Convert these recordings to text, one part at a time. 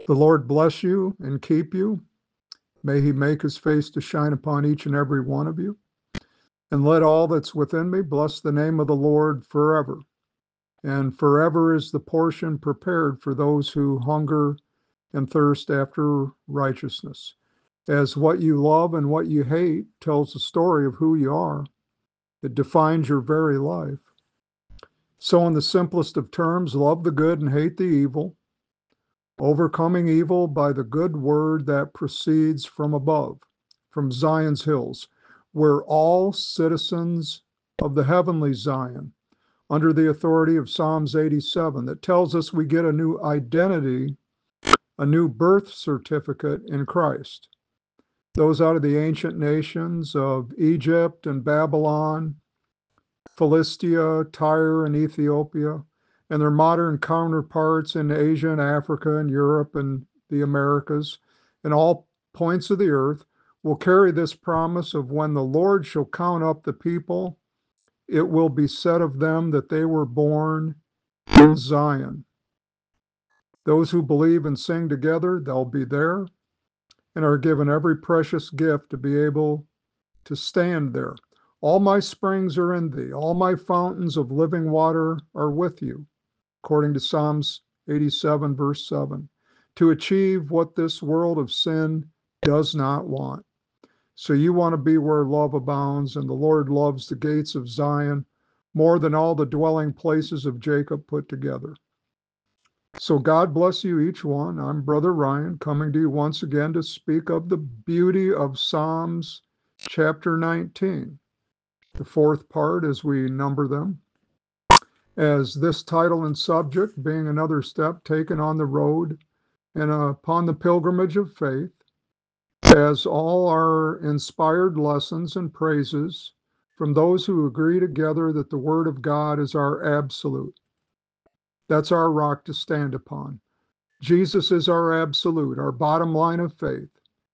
The Lord bless you and keep you. May he make his face to shine upon each and every one of you. And let all that's within me bless the name of the Lord forever. And forever is the portion prepared for those who hunger and thirst after righteousness. As what you love and what you hate tells the story of who you are, it defines your very life. So, in the simplest of terms, love the good and hate the evil, overcoming evil by the good word that proceeds from above, from Zion's hills. We're all citizens of the heavenly Zion under the authority of Psalms 87 that tells us we get a new identity, a new birth certificate in Christ. Those out of the ancient nations of Egypt and Babylon, Philistia, Tyre, and Ethiopia, and their modern counterparts in Asia and Africa and Europe and the Americas and all points of the earth will carry this promise of when the Lord shall count up the people, it will be said of them that they were born in Zion. Those who believe and sing together, they'll be there and are given every precious gift to be able to stand there. All my springs are in thee, all my fountains of living water are with you, according to Psalms 87, verse 7, to achieve what this world of sin does not want. So you want to be where love abounds, and the Lord loves the gates of Zion more than all the dwelling places of Jacob put together. So God bless you, each one. I'm Brother Ryan, coming to you once again to speak of the beauty of Psalms chapter 19, the fourth part as we number them, as this title and subject being another step taken on the road and upon the pilgrimage of faith, as all are inspired lessons and praises from those who agree together that the Word of God is our absolute. That's our rock to stand upon. Jesus is our absolute, our bottom line of faith.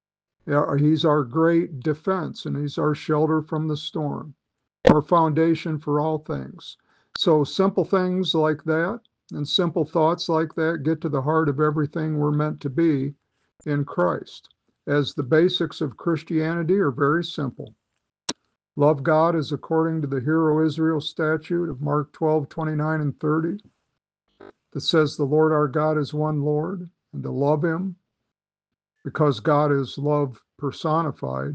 He's our great defense, and he's our shelter from the storm, our foundation for all things. So simple things like that and simple thoughts like that get to the heart of everything we're meant to be in Christ, as the basics of Christianity are very simple. Love God as according to the Hero Israel statute of Mark 12:29 and 30, that says the Lord our God is one Lord, and to love him because God is love personified.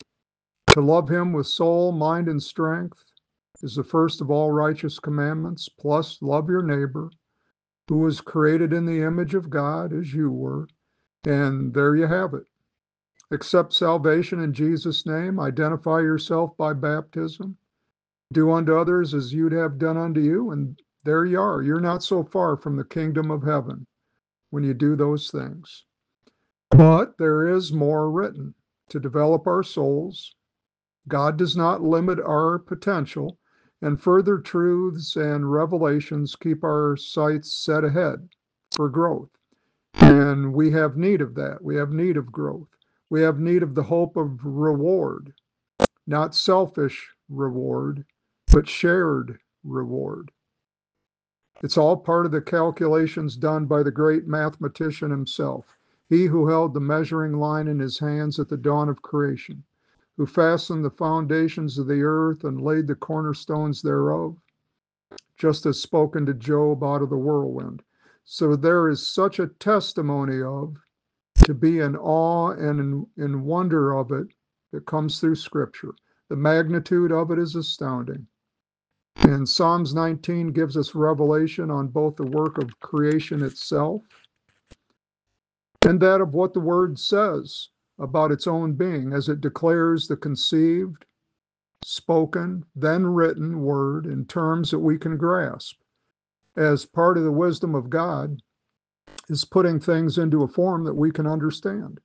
To love him with soul, mind, and strength is the first of all righteous commandments, plus love your neighbor, who was created in the image of God as you were. And there you have it. Accept salvation in Jesus' name, identify yourself by baptism, do unto others as you'd have done unto you, and there you are. You're not so far from the kingdom of heaven when you do those things. But there is more written to develop our souls. God does not limit our potential, and further truths and revelations keep our sights set ahead for growth. And we have need of that. We have need of growth. We have need of the hope of reward, not selfish reward, but shared reward. It's all part of the calculations done by the great mathematician himself, he who held the measuring line in his hands at the dawn of creation, who fastened the foundations of the earth and laid the cornerstones thereof, just as spoken to Job out of the whirlwind. So there is such a testimony of, to be in awe and in wonder of it that comes through Scripture. The magnitude of it is astounding. And Psalms 19 gives us revelation on both the work of creation itself and that of what the Word says about its own being as it declares the conceived, spoken, then written word in terms that we can grasp. As part of the wisdom of God is putting things into a form that we can understand.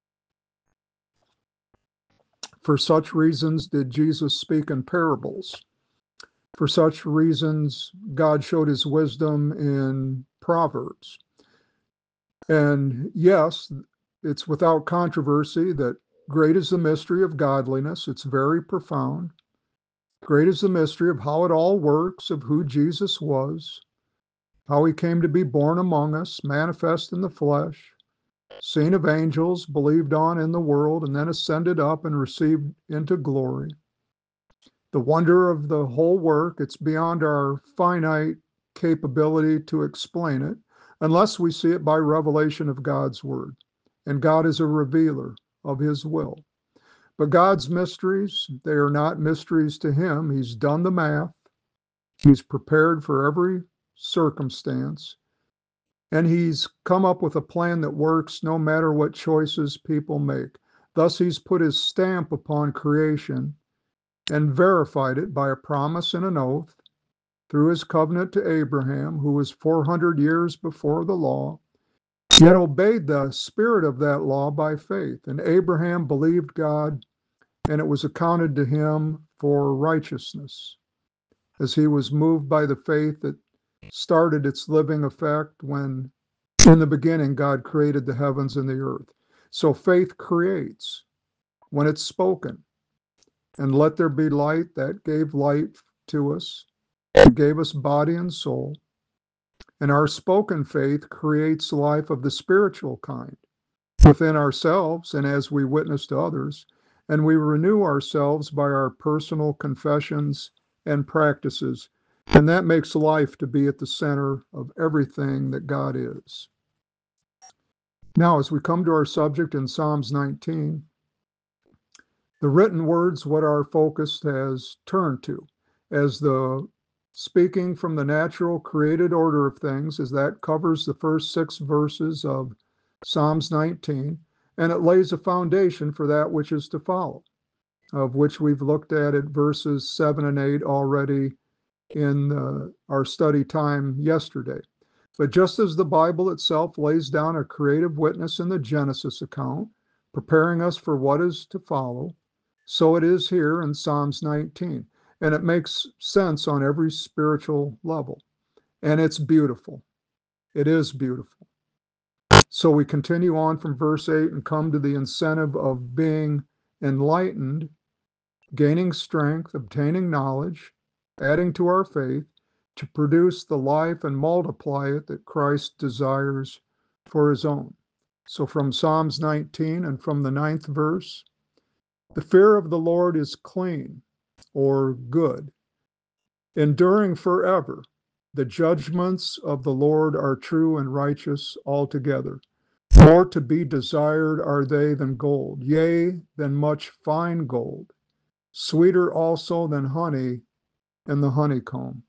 For such reasons did Jesus speak in parables. For such reasons, God showed his wisdom in Proverbs. And yes, it's without controversy that great is the mystery of godliness. It's very profound. Great is the mystery of how it all works, of who Jesus was, how he came to be born among us, manifest in the flesh, seen of angels, believed on in the world, and then ascended up and received into glory. The wonder of the whole work, it's beyond our finite capability to explain it, unless we see it by revelation of God's word. And God is a revealer of his will. But God's mysteries, they are not mysteries to him. He's done the math. He's prepared for every circumstance. And he's come up with a plan that works no matter what choices people make. Thus, he's put his stamp upon creation and verified it by a promise and an oath through his covenant to Abraham, who was 400 years before the law, yet obeyed the spirit of that law by faith. And Abraham believed God, and it was accounted to him for righteousness, as he was moved by the faith that started its living effect when, in the beginning, God created the heavens and the earth. So faith creates when it's spoken. And let there be light, that gave light to us. It gave us body and soul. And our spoken faith creates life of the spiritual kind within ourselves and as we witness to others. And we renew ourselves by our personal confessions and practices. And that makes life to be at the center of everything that God is. Now, as we come to our subject in Psalms 19, the written words, what our focus has turned to, as the speaking from the natural created order of things, as that covers the first 6 verses of Psalms 19, and it lays a foundation for that which is to follow, of which we've looked at verses 7 and 8 already in our study time yesterday. But just as the Bible itself lays down a creative witness in the Genesis account, preparing us for what is to follow, so it is here in Psalms 19. And it makes sense on every spiritual level. And it's beautiful. It is beautiful. So we continue on from verse 8 and come to the incentive of being enlightened, gaining strength, obtaining knowledge, adding to our faith, to produce the life and multiply it that Christ desires for his own. So from Psalms 19 and from the 9th verse, the fear of the Lord is clean or good, enduring forever. The judgments of the Lord are true and righteous altogether. More to be desired are they than gold, yea, than much fine gold, sweeter also than honey and the honeycomb.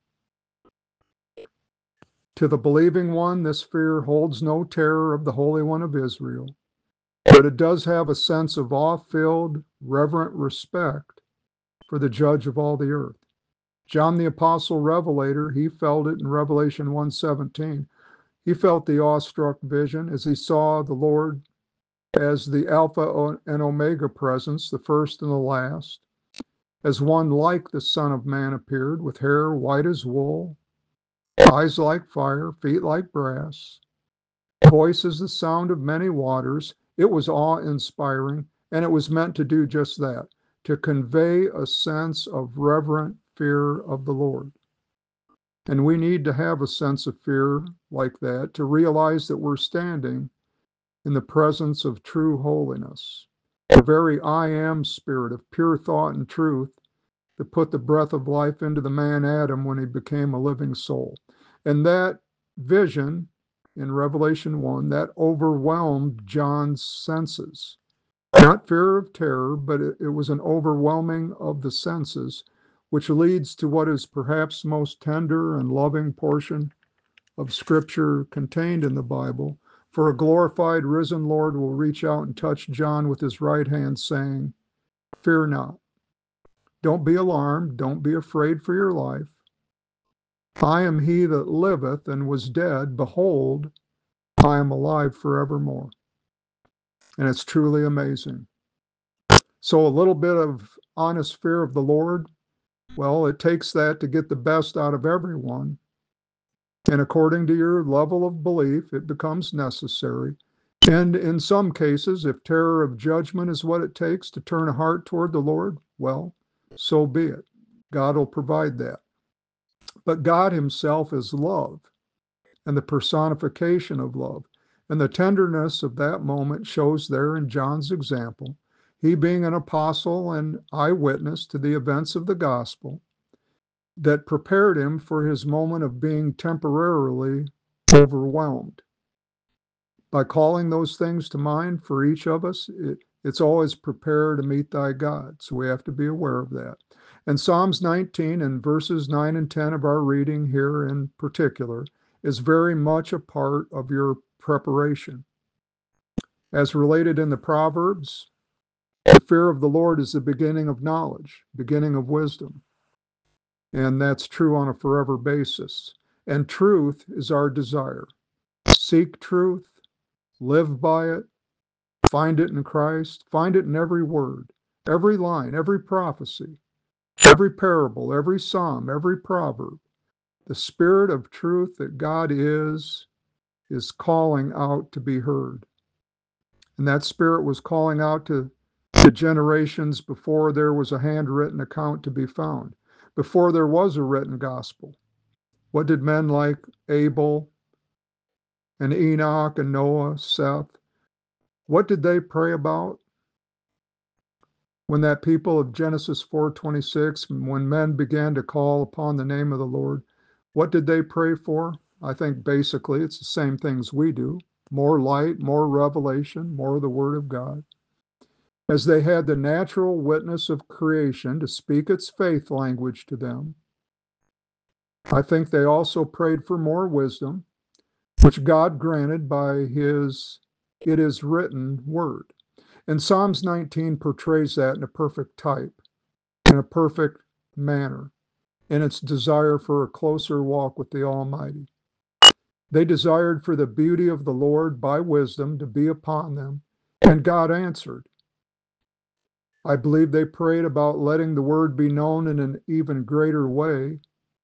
To the believing one, this fear holds no terror of the Holy One of Israel, but it does have a sense of awe-filled, reverent respect for the judge of all the earth. John the Apostle Revelator, he felt it in Revelation 1:17. He felt the awestruck vision as he saw the Lord as the Alpha and Omega presence, the first and the last, as one like the Son of Man appeared, with hair white as wool, eyes like fire, feet like brass, voice as the sound of many waters. It was awe-inspiring, and it was meant to do just that, to convey a sense of reverent fear of the Lord. And we need to have a sense of fear like that to realize that we're standing in the presence of true holiness, the very I am spirit of pure thought and truth that put the breath of life into the man Adam when he became a living soul. And that vision in Revelation 1, that overwhelmed John's senses. Not fear of terror, but it was an overwhelming of the senses, which leads to what is perhaps most tender and loving portion of Scripture contained in the Bible. For a glorified, risen Lord will reach out and touch John with his right hand, saying, "Fear not. Don't be alarmed. Don't be afraid for your life. I am he that liveth and was dead. Behold, I am alive forevermore." And it's truly amazing. So a little bit of honest fear of the Lord, well, it takes that to get the best out of everyone. And according to your level of belief, it becomes necessary. And in some cases, if terror of judgment is what it takes to turn a heart toward the Lord, well, so be it. God will provide that. But God himself is love and the personification of love. And the tenderness of that moment shows there in John's example, he being an apostle and eyewitness to the events of the gospel that prepared him for his moment of being temporarily overwhelmed. By calling those things to mind for each of us, it's always prepare to meet thy God. So we have to be aware of that. And Psalms 19 and verses 9 and 10 of our reading here in particular is very much a part of your preparation. As related in the Proverbs, the fear of the Lord is the beginning of knowledge, beginning of wisdom. And that's true on a forever basis. And truth is our desire. Seek truth, live by it, find it in Christ, find it in every word, every line, every prophecy, every parable, every psalm, every proverb. The spirit of truth that God is calling out to be heard. And that spirit was calling out to the generations before there was a handwritten account to be found, before there was a written gospel. What did men like Abel and Enoch and Noah, Seth, what did they pray about? When that people of Genesis 4:26, when men began to call upon the name of the Lord, what did they pray for? I think basically it's the same things we do. More light, more revelation, more of the Word of God. As they had the natural witness of creation to speak its faith language to them, I think they also prayed for more wisdom, which God granted by his "it is written" word. And Psalms 19 portrays that in a perfect type, in a perfect manner, in its desire for a closer walk with the Almighty. They desired for the beauty of the Lord by wisdom to be upon them, and God answered. I believe they prayed about letting the word be known in an even greater way,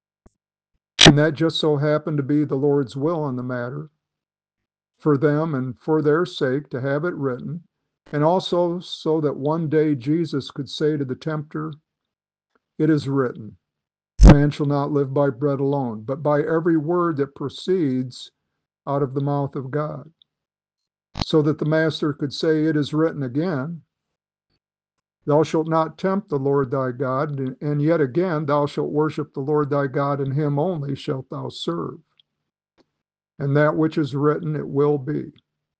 and that just so happened to be the Lord's will in the matter, for them and for their sake to have it written, and also so that one day Jesus could say to the tempter, "It is written, man shall not live by bread alone, but by every word that proceeds out of the mouth of God." So that the master could say, "It is written again, thou shalt not tempt the Lord thy God, and yet again, thou shalt worship the Lord thy God, and him only shalt thou serve." And that which is written, it will be.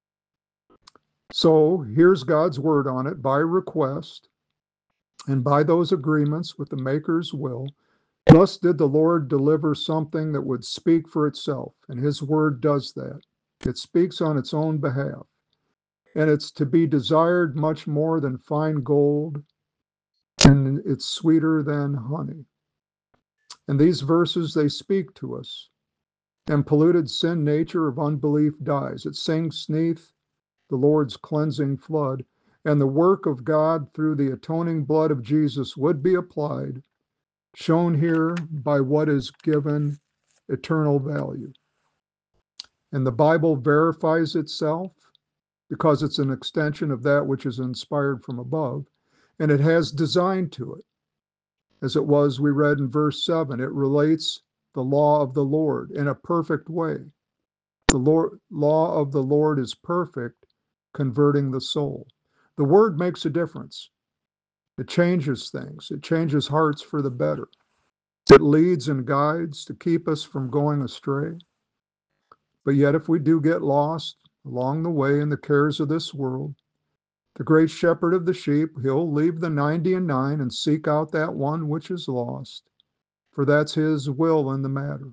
So here's God's word on it by request and by those agreements with the Maker's will. Thus did the Lord deliver something that would speak for itself, and his word does that. It speaks on its own behalf, and it's to be desired much more than fine gold, and it's sweeter than honey. And these verses, they speak to us. And polluted sin nature of unbelief dies. It sinks neath the Lord's cleansing flood, and the work of God through the atoning blood of Jesus would be applied, shown here by what is given eternal value. And the Bible verifies itself because it's an extension of that which is inspired from above, and it has design to it. As it was, we read in verse 7, it relates the law of the Lord in a perfect way. The law of the Lord is perfect, converting the soul. The word makes a difference. It changes things. It changes hearts for the better. It leads and guides to keep us from going astray. But yet, if we do get lost along the way in the cares of this world, the great shepherd of the sheep, he'll leave the 99 and seek out that one which is lost, for that's his will in the matter.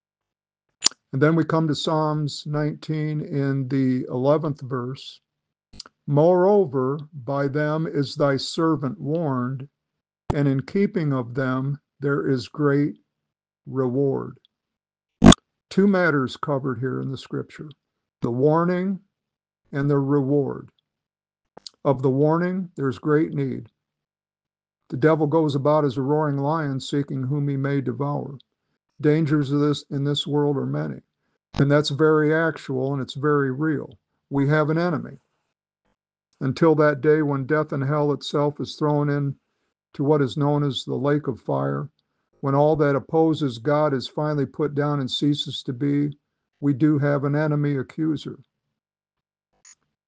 And then we come to Psalms 19 in the 11th verse. Moreover, by them is thy servant warned, and in keeping of them there is great reward. Two matters covered here in the scripture, the warning and the reward. Of the warning, there's great need. The devil goes about as a roaring lion seeking whom he may devour. Dangers of this in this world are many, and that's very actual and it's very real. We have an enemy. Until that day when death and hell itself is thrown into what is known as the lake of fire, when all that opposes God is finally put down and ceases to be, we do have an enemy accuser.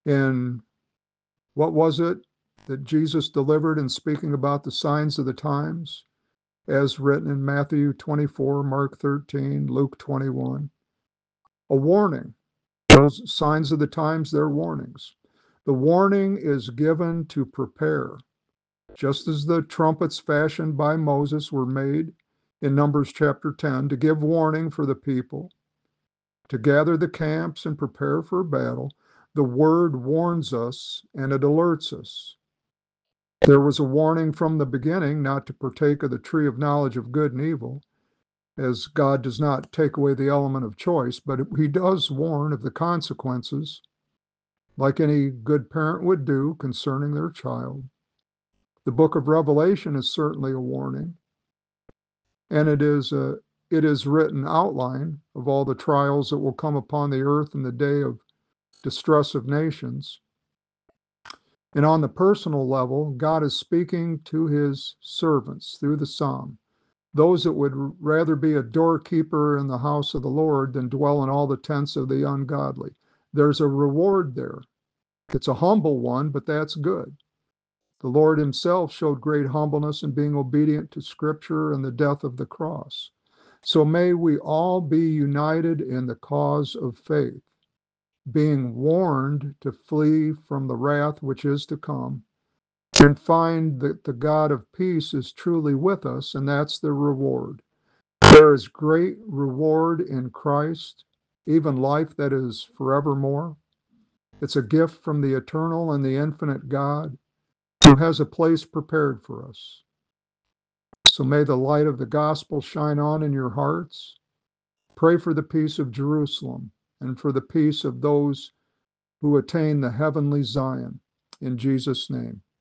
And what was it that Jesus delivered in speaking about the signs of the times, as written in Matthew 24, Mark 13, Luke 21? A warning. Those signs of the times, they're warnings. The warning is given to prepare, just as the trumpets fashioned by Moses were made in Numbers chapter 10 to give warning for the people, to gather the camps and prepare for battle. The word warns us and it alerts us. There was a warning from the beginning not to partake of the tree of knowledge of good and evil, as God does not take away the element of choice, but he does warn of the consequences, like any good parent would do concerning their child. The book of Revelation is certainly a warning, and it is written outline of all the trials that will come upon the earth in the day of distress of nations. And on the personal level, God is speaking to his servants through the psalm, those that would rather be a doorkeeper in the house of the Lord than dwell in all the tents of the ungodly. There's a reward there. It's a humble one, but that's good. The Lord himself showed great humbleness in being obedient to Scripture and the death of the cross. So may we all be united in the cause of faith, being warned to flee from the wrath which is to come, and find that the God of peace is truly with us, and that's the reward. There is great reward in Christ, even life that is forevermore. It's a gift from the eternal and the infinite God who has a place prepared for us. So may the light of the gospel shine on in your hearts. Pray for the peace of Jerusalem and for the peace of those who attain the heavenly Zion. In Jesus' name.